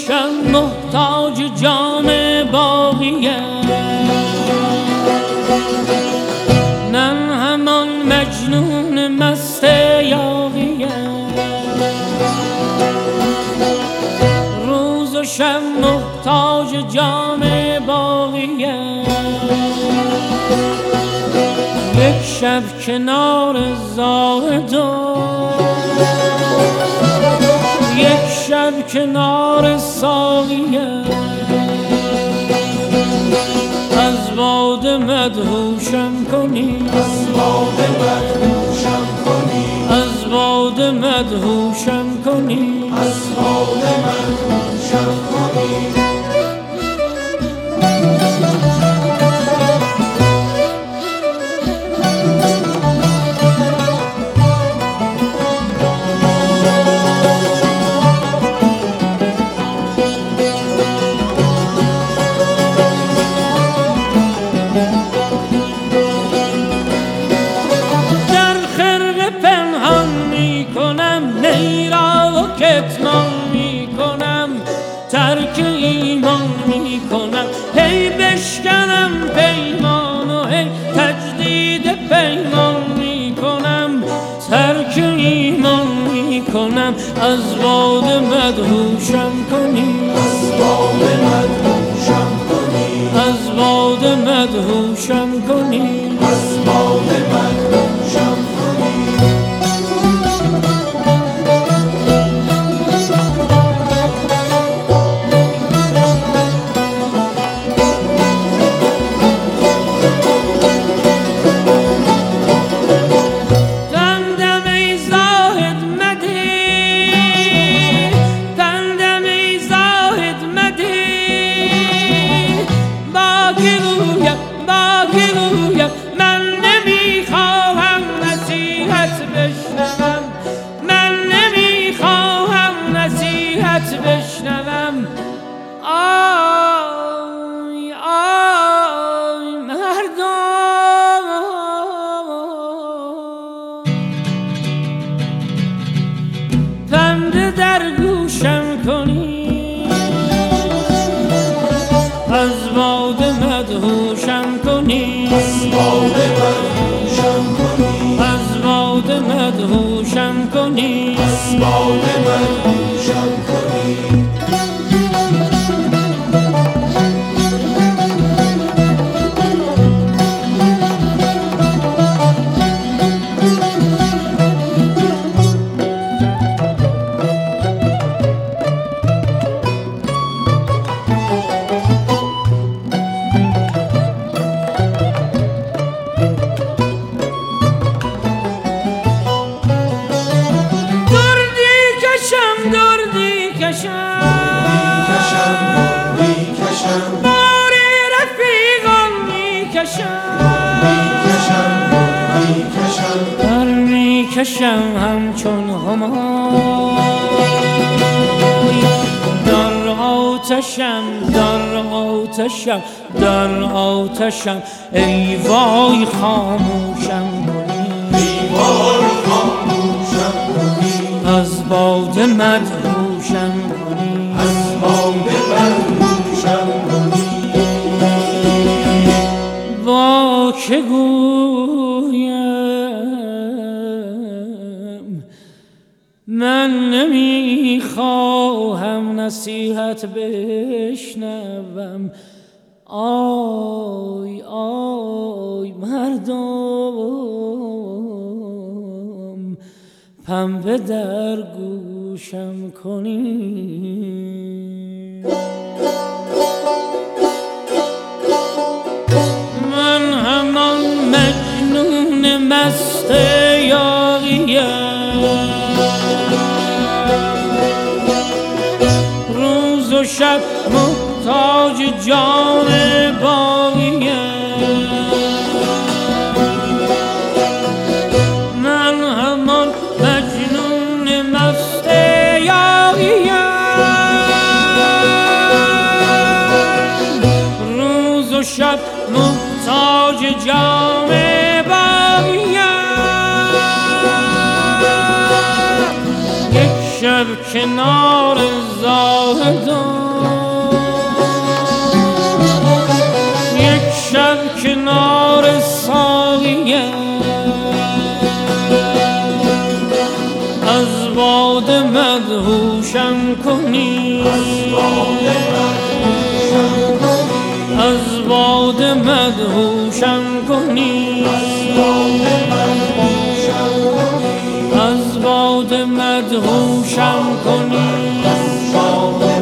شب محتاج جام باقیم، من همان مجنون مست یاغیم، روز و شب محتاج جام باقیم، یک شب کنار زاهدان، یک شب کنار ساقیم، از باده مدهوشم کنی، از باده مدهوشم کنی، از باده مدهوشم کنی، از باده مدهوشم کنی. کتمان می کنم، ترک ایمان می کنم، هی بشکنم پیمان و هی تجدید پیمان می کنم، ترک ایمان می کنم، از باده مدهوشم کنی، از باده مدهوشم کنی، از باده مدهوشم کنی، از باده مدهوشم کنی. من نمیخواهم نصیحت بشنوم، من نمیخواهم نصیحت بشنوم، آی آی مردم، پنبه در گوشم کنی، از باده مدهوشم کنی، از باده مدهوشم کنی، از باده مدهوشم کنی، از باده مدهوشم کنی. باری رفیقان میکشم، در میکشم همچون همای، در آتشم در آتشم در آتشم، ای وای خاموشم کنی، ای وای خاموشم کنی، از باده مدهوشم کنی، از باده مدهوشم کنی. با که گویم من نمیخواهم نصیحت بشنوم، آی آی مردم، پنبه در گوشم کنی. من همان مجنون مست یاغیم، روز و شب محتاج جام باقیم، من همان مجنون مست یاغیم، روز و شب محتاج جام باقیم، یک شب کنار زاهد یک شب کنار ساقیه از باده مدهوشم کنی از باده مدهوشم کنی از باده مدهوشم کنی